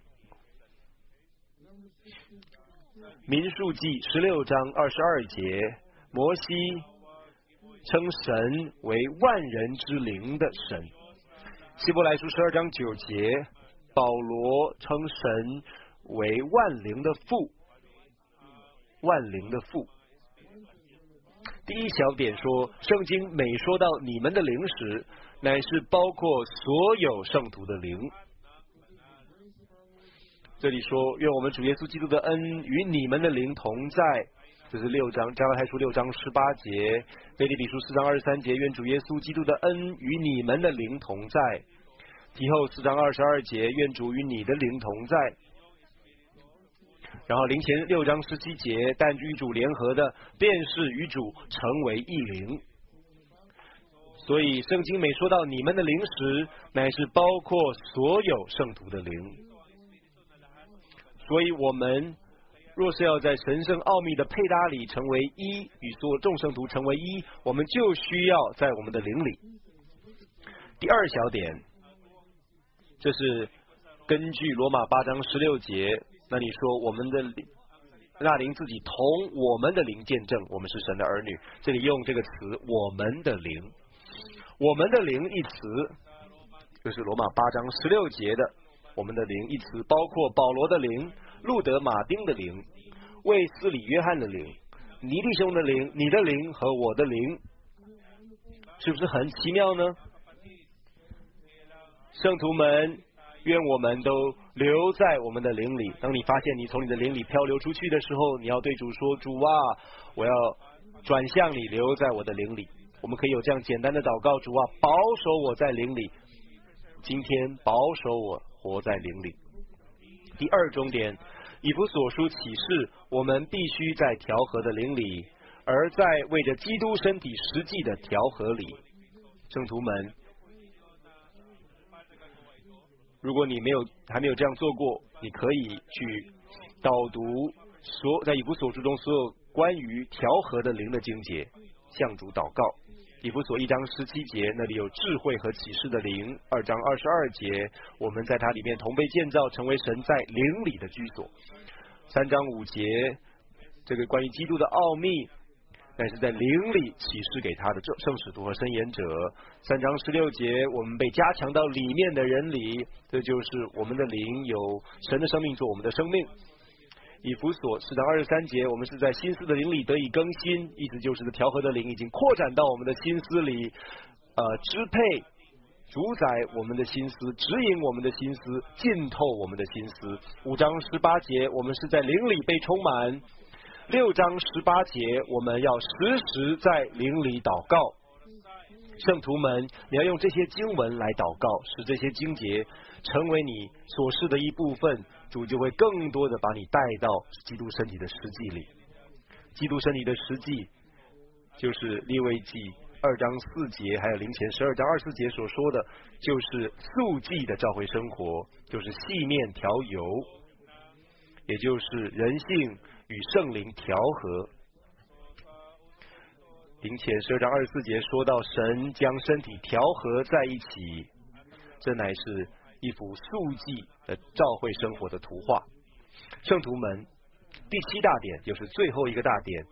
民数记16章22节，摩西称神为万人之灵的神。希伯来书12章9节，保罗称神为万灵的父，万灵的父。第一小点说，圣经每说到你们的灵时，乃是包括所有圣徒的灵。这里说，愿我们主耶稣基督的恩与你们的灵同在，这是6章加拉太书6章18节，腓立比书4章23节，愿主耶稣基督的恩与你们的灵同在。提后4章22节，愿主与你的灵同在。然后灵前6章17节，但与主联合的，便是与主成为一灵。所以圣经每说到你们的灵时，乃是包括所有圣徒的灵。所以我们若是要在神圣奥秘的配搭里成为一，与所有众圣徒成为一，我们就需要在我们的灵里。第二小点，这是根据罗马8章16节，那你说我们的那灵自己同我们的灵见证，我们是神的儿女。这里用这个词我们的灵，我们的灵一词就是罗马8章16节的我们的灵一词，包括保罗的灵、路德马丁的灵、卫斯理约翰的灵、尼弟兄的灵、你的灵和我的灵，是不是很奇妙呢？圣徒们，愿我们都留在我们的灵里。当你发现你从你的灵里漂流出去的时候，你要对主说，主啊，我要转向你，留在我的灵里。我们可以有这样简单的祷告，主啊，保守我在灵里，今天保守我活在灵里。第二重点，以弗所书启示，我们必须在调和的灵里，而在为着基督身体实际的调和里。圣徒们，如果你还没有这样做过，你可以去导读在以弗所书中所有关于调和的灵的经节，向主祷告。以弗所1章17节，那里有智慧和启示的灵。2章22节，我们在它里面同被建造，成为神在灵里的居所。3章5节，这个关于基督的奥秘，乃是在灵里启示给他的圣使徒和申言者。3章16节，我们被加强到里面的人里，这就是我们的灵有神的生命做我们的生命。以弗所4章23节，我们是在心思的灵里得以更新，意思就是调和的灵已经扩展到我们的心思里，支配、主宰我们的心思，指引我们的心思，浸透我们的心思。5章18节，我们是在灵里被充满。6章18节，我们要时时在灵里祷告。圣徒们，你要用这些经文来祷告，使这些经节成为你所示的一部分，主就会更多的把你带到基督身体的实际里。基督身体的实际就是利未记2章4节，还有灵前12章24节所说的，就是素祭的教会生活，就是细面调油，也就是人性与圣灵调和。灵前12章24节说到神将身体调和在一起，这乃是一幅素祭的教会生活的图画。圣徒们，第7大点就是最后一个大点，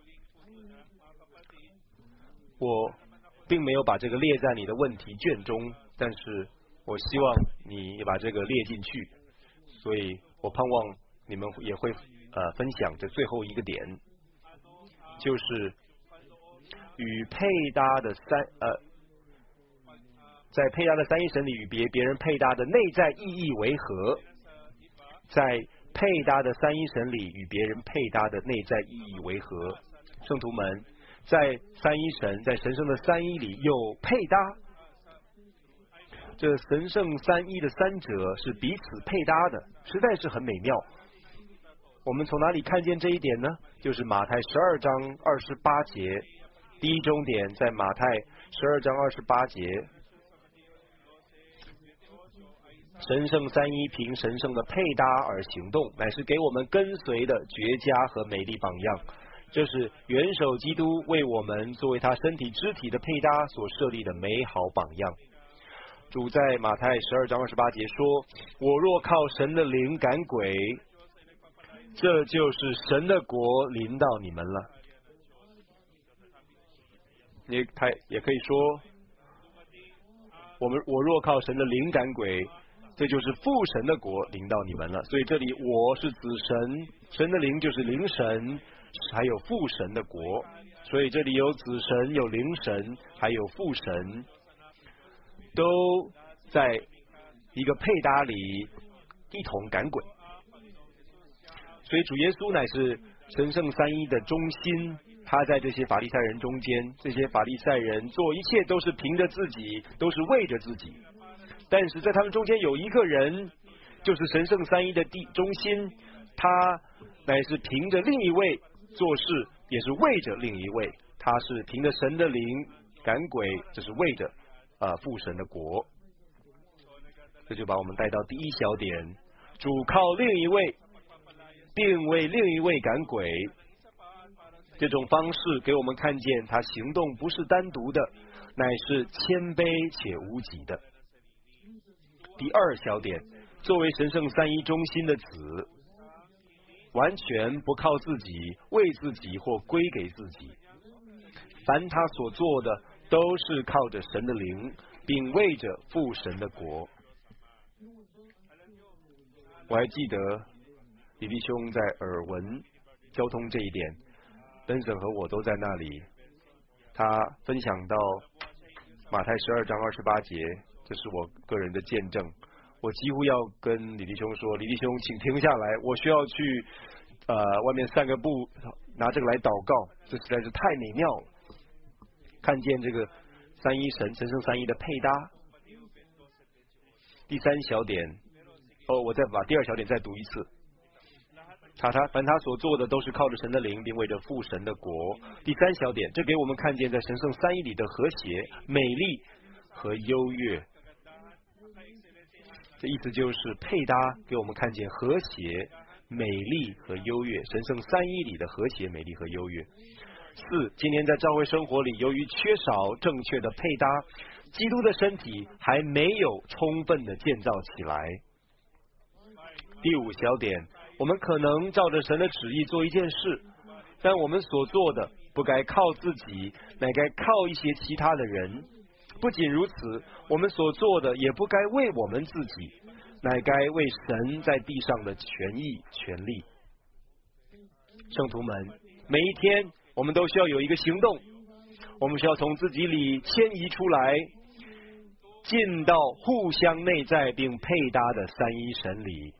我并没有把这个列在你的问题卷中，但是我希望你把这个列进去，所以我盼望你们也会分享这最后一个点，就是与配搭的在配搭的三一神里与别人配搭的内在意义为何？在配搭的三一神里与别人配搭的内在意义为何？圣徒们，在三一神，在神圣的三一里有配搭，这神圣三一的三者是彼此配搭的，实在是很美妙。我们从哪里看见这一点呢？就是马太12章28节，第一重点在马太12章28节，神圣三一凭神圣的配搭而行动，乃是给我们跟随的绝佳和美丽榜样。 这是元首基督为我们作为他身体肢体的配搭所设立的美好榜样。主在马太12章28节说：“我若靠神的灵赶鬼，这就是神的国临到你们了。”他也可以说，我若靠神的灵赶鬼，这就是父神的国临到你们了。所以这里我是子神，神的灵就是灵神，还有父神的国。所以这里有子神，有灵神，还有父神，都在一个配搭里一同赶鬼。所以主耶稣乃是神圣三一的中心，他在这些法利赛人中间，这些法利赛人做一切都是凭着自己，都是为着自己。但是在他们中间有一个人，就是神圣三一的中心，他乃是凭着另一位做事，也是为着另一位。他是凭着神的灵赶鬼，这是为着父神的国。这就把我们带到第一小点，主靠另一位，并为另一位赶鬼。这种方式给我们看见他行动不是单独的，乃是谦卑且无己的。第二小点，作为神圣三一中心的子，完全不靠自己，为自己或归给自己，凡他所做的都是靠着神的灵，并为着父神的国。我还记得李弟兄在耳闻交通这一点，登神和我都在那里。他分享到马太12章28节，这是我个人的见证。我几乎要跟李弟兄说，李弟兄请停下来，我需要去外面散个步，拿这个来祷告，这实在是太美妙了。看见这个三一神圣三一的配搭。第三小点，我再把第二小点再读一次。凡他所做的都是靠着神的灵，并为着父神的国。第三小点，这给我们看见在神圣三一里的和谐、美丽和优越。这意思就是配搭给我们看见和谐、美丽和优越，神圣三一里的和谐、美丽和优越。4，今天在教会生活里，由于缺少正确的配搭，基督的身体还没有充分的建造起来。第5小点，我们可能照着神的旨意做一件事，但我们所做的不该靠自己，乃该靠一些其他的人。不仅如此，我们所做的也不该为我们自己，乃该为神在地上的权益权利。圣徒们，每一天我们都需要有一个行动，我们需要从自己里迁移出来，进到互相内在并配搭的三一神里。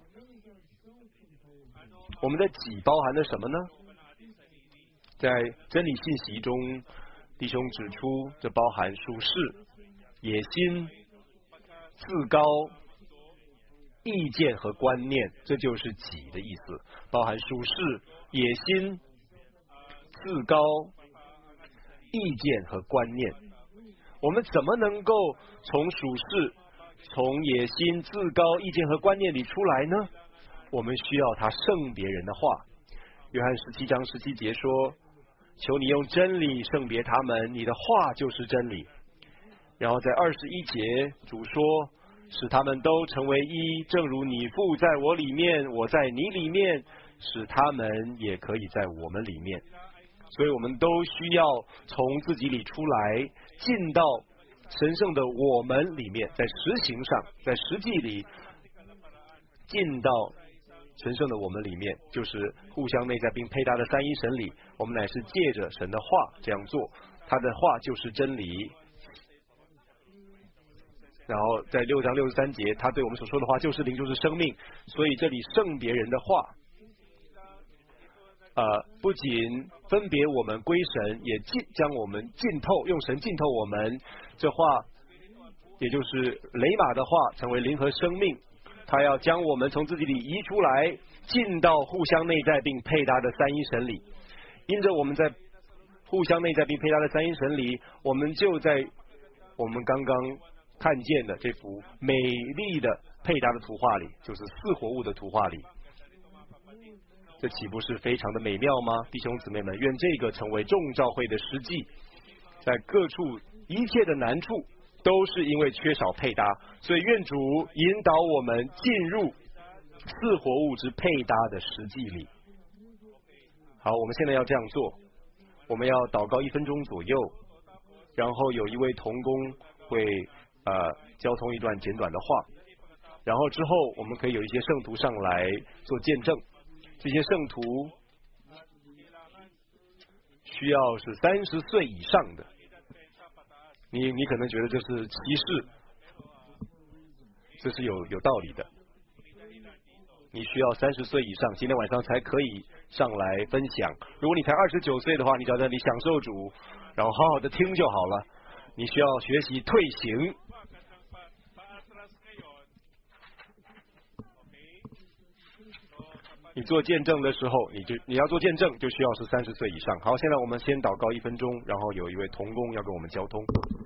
我们的己包含了什么呢？在真理信息中，弟兄指出，这包含属世、野心、自高、意见和观念，这就是己的意思，包含属世、野心、自高、意见和观念。我们怎么能够从属世、从野心、自高、意见和观念里出来呢？我们需要他胜别人的话。约翰17章17节说，求你用真理胜别他们，你的话就是真理。然后在21节，主说，使他们都成为一，正如你父在我里面，我在你里面，使他们也可以在我们里面。所以我们都需要从自己里出来，进到神圣的我们里面，在实行上，在实际里进到神圣的我们里面，就是互相内在并配搭的三一神里。我们乃是借着神的话这样做，他的话就是真理。然后在6章63节，他对我们所说的话就是灵，就是生命。所以这里胜别人的话，不仅分别我们归神，也将我们浸透，用神浸透我们。这话也就是雷玛的话，成为灵和生命。他要将我们从自己里移出来，进到互相内在并配搭的三一神里。因着我们在互相内在并配搭的三一神里，我们就在我们刚刚看见的这幅美丽的配搭的图画里，就是四活物的图画里。 这岂不是非常的美妙吗？弟兄姊妹们，愿这个成为众召会的实际，在各处一切的难处都是因为缺少配搭，所以愿主引导我们进入四活物之配搭的实际里。好，我们现在要这样做，我们要祷告1分钟左右，然后有一位同工会交通一段简短的话，然后之后我们可以有一些圣徒上来做见证。这些圣徒需要是30岁以上的，你可能觉得这是歧视，这是有道理的。你需要30岁以上，今天晚上才可以上来分享。如果你才29岁的话，你只要在那里享受主，然后好好的听就好了。你需要学习退行。你做见证的时候，你要做见证，就需要是30岁以上。好，现在我们先祷告1分钟，然后有一位同工要跟我们交通。